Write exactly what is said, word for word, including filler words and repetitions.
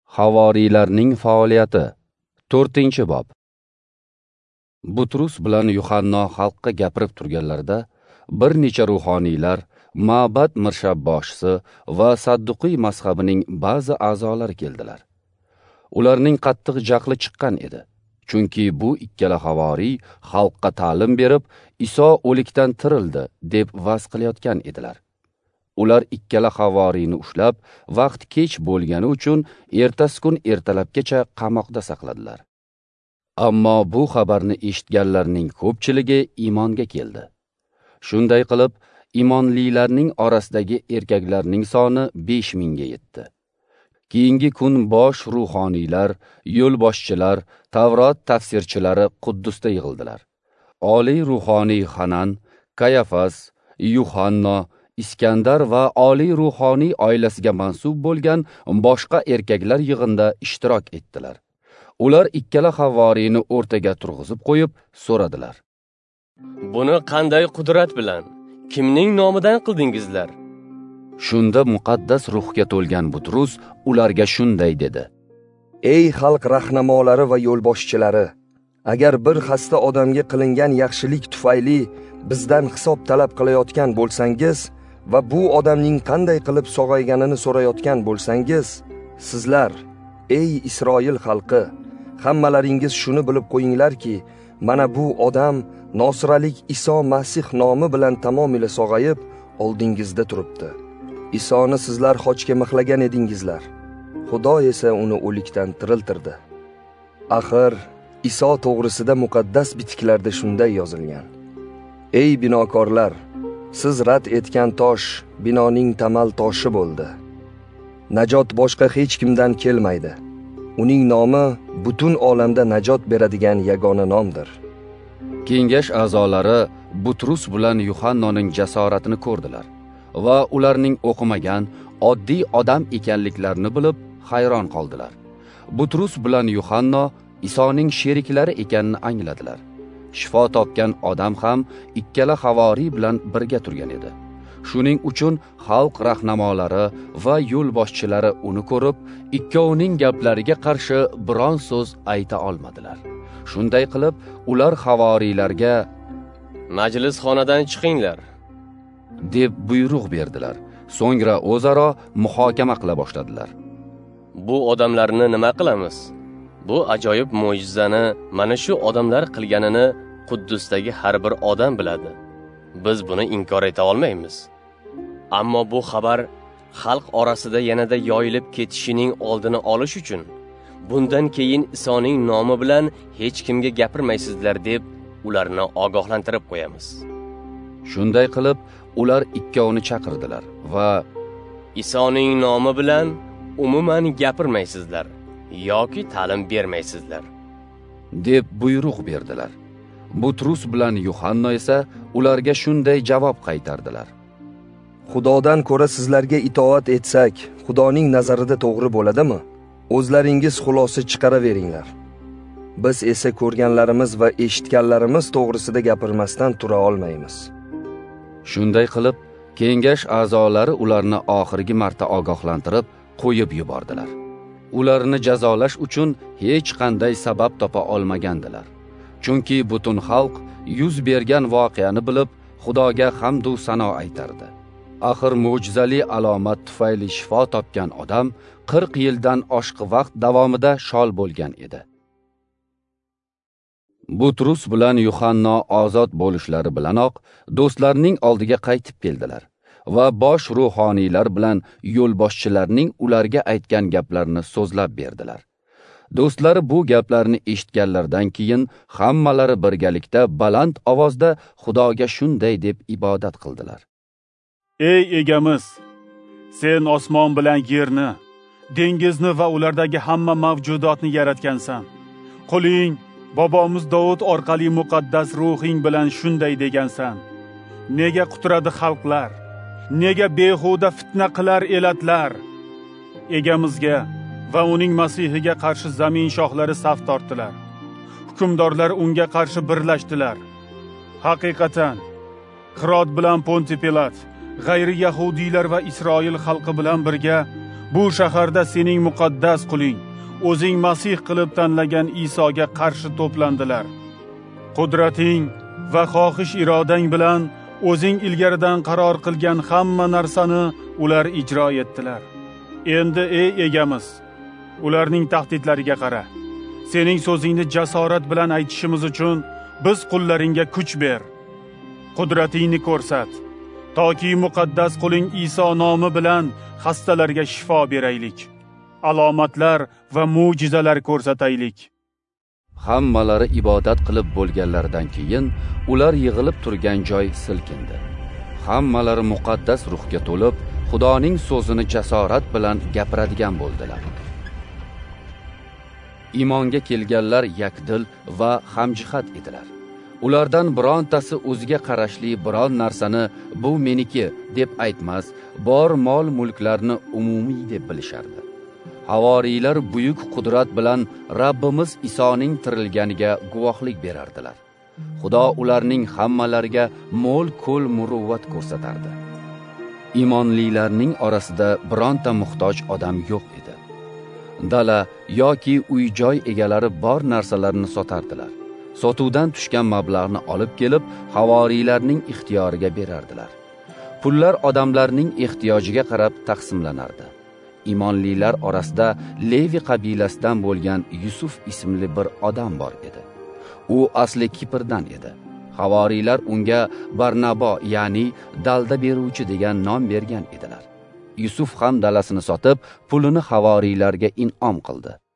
Havoriylarning faoliyati. to'rtinchi bob. Butrus bilan Yuhanno xalqqa gapirib turganlarida bir necha ruhoniylar, ma'bad mirshabboshisi va Sadduqiy mazhabining ba'zi a'zolari keldilar. Ularning qattiq jahli chiqqan edi. Chunki bu ikkala havoriy xalqqa ta'lim berib, Iso o'likdan tirildi deb va'z qilayotgan edilar. Ular ikkala havoriyni ushlab, vaqt kech bo'lgani uchun ertasi kun ertalabgacha qamoqda saqladilar. Ammo bu xabarni eshitganlarning ko'pchiligi iymonga keldi. Shunday qilib, iymonlilarning orasidagi erkaklarning soni besh mingga yetdi. Keyingi kun bosh ruhoniylar, yo'lboshchilar, Tavrot tafsirchilari Quddusda yig'ildilar. Oliy ruhoniy Hanan, Kayafas, Yuhanno, Iskandar va oliy ruhoniy oilasiga mansub bo'lgan boshqa erkaklar yig'inda ishtirok etdilar. Ular ikkala havoriyni o'rtaga turg'izib qo'yib so'radilar. Buni qanday qudrat bilan, kimning nomidan qildingizlar? Shunda muqaddas ruhga to'lgan Butrus ularga shunday dedi. Ey xalq rahnamolari va yo'lboshchilari, agar bir xasta odamga qilingan yaxshilik tufayli bizdan hisob talab qilayotgan bo'lsangiz va bu odamning qanday qilib sog'ayganini so'rayotgan bo'lsangiz, sizlar, ey Isroil xalqi, hammalaringiz shuni bilib qo'yinglarki, mana bu odam Nosiralik Iso Masih nomi bilan tamomila sog'ayib oldingizda turibdi. Isoni sizlar xochga mixlagan edingizlar. Xudo esa uni o'likdan tiriltirdi. Axir Iso to'g'risida muqaddas bitiklarda shunday yozilgan. Ey binokorlar, siz rad etgan tosh binoning tamal toshi bo'ldi. Najot boshqa hech kimdan kelmaydi. Uning nomi butun olamda najot beradigan yagona nomdir. Kengash a'zolari Butrus bilan Yuhannoning jasoratini ko'rdilar va ularning o'qimagan, oddiy odam ekanliklarini bilib hayron qoldilar. Butrus bilan Yuhanno Isoning sheriklari ekanini angladilar. Shifo topgan odam ham ikkala havoriy bilan birga turgan edi. Shuning uchun xalq rahnamolari va yo'lboshchilari uni ko'rib, ikkovining gaplariga qarshi biron so'z ayta olmadilar. Shunday qilib, ular havoriylarga majlis xonadan chiqinglar deb buyruq berdilar. So'ngra o'zaro muhokama qila boshladilar. Bu odamlarni nima qilamiz? Bu ajoyib mo'jizani mana shu odamlar qilganini Quddusdagi har bir odam biladi. Biz buni inkor eta olmaymiz. Ammo bu xabar xalq orasida yanada yoyilib ketishining oldini olish uchun bundan keyin Isoning nomi bilan hech kimga gapirmaysizlar deb ularni ogohlantirib qo'yamiz. Shunday qilib, ular ikkovini chaqirdilar va Isoning nomi bilan umuman gapirmaysizlar yoki ta'lim bermaysizlar deb buyruq berdilar. Butrus bilan Yuhanno esa ularga shunday javob qaytardilar. Xudodan ko'ra sizlarga itoat etsak, Xudoning nazarida to'g'ri bo'ladimi? O'zlaringiz xulosa chiqaraveringlar. Biz esa ko'rganlarimiz va eshitganlarimiz to'g'risida gapirmasdan tura olmaymiz. Shunday qilib, kengash a'zolari ularni oxirgi marta ogohlantirib qo'yib yubordilar. Ularni jazolash uchun hech qanday sabab topa olmagandilar. Chunki butun xalq yuz bergan voqeani bilib, Xudoga hamd va sano aytardi. Axir mo'jizali alomat tufayli shifo topgan odam qirq yildan oshiq vaqt davomida shol bo'lgan edi. Butrus bilan Yuhanno ozod bo'lishlari bilanoq do'stlarning oldiga qaytib keldilar va bosh ruhoniylar bilan yo'lboshchilarning ularga aytgan gaplarini so'zlab berdilar. Do'stlari bu gaplarni eshitganlardan keyin hammalari birgalikda baland ovozda Xudoga shunday deb ibodat qildilar. Ey egamiz, sen osmon bilan yerni, dengizni va ulardagi hamma mavjudotni yaratgansan. Qo'ling, bobomiz Davud orqali muqaddas ruhing bilan shunday degansan. Nega quturadi xalqlar? Nega behuda fitna qilar elatlar? Egamizga va uning masihiga qarshi zamin shohlari saf tortdilar. Hukmdorlar unga qarshi birlashdilar. Haqiqatan, Hirod bilan Ponti Pilat, g'ayri yahudiylar va Isroil xalqi bilan birga bu shaharda sening muqaddas quling, o'zing Masih qilib tanlagan Isoga qarshi to'plandilar. Qudrating va xohish irodang bilan o'zing ilgaridan qaror qilgan hamma narsani ular ijro etdilar. Endi ey egamiz, ularning tahdidlariga qara. Sening so'zingni jasorat bilan aytishimiz uchun biz qullaringga kuch ber. Qudratingni ko'rsat, toki muqaddas quling Iso nomi bilan xastalarga shifo beraylik. Alomatlar va mo'jizalar ko'rsataylik. Hammalari ibodat qilib bo'lganlaridan keyin ular yig'ilib turgan joy silkindi. Hammalari muqaddas ruhga to'lib, Xudoning so'zini jasorat bilan gapiradigan bo'ldilar. Iymonga kelganlar yakdil va hamjihat edilar. Ulardan birontasi o'ziga qarashli biron narsani bu meniki deb aytmas, bor mol-mulklarni umumiy deb bilishardi. Havoriylar buyuk qudrat bilan Rabbimiz Isoning tirilganiga guvohlik berardilar. Xudo ularning hammalariga mo'l-ko'l muruvvat ko'rsatardi. Iymonlilarning orasida bironta muhtoj odam yo'q edi. Dala yoki uy-joy egalari bor narsalarni sotardilar. Sotuvdan tushgan mablag'ni olib kelib, havoriylarning ixtiyoriga berardilar. Pullar odamlarning ehtiyojiga qarab taqsimlanardi. Iymonlilar orasida Levi qabilasidan bo'lgan Yusuf ismli bir odam bor edi. U asli Kiprdan edi. Havoriylar unga Barnabo, ya'ni dalda beruvchi degan nom bergan edilar. Yusuf ham dalasini sotib, pulini havoriylarga in'om qildi.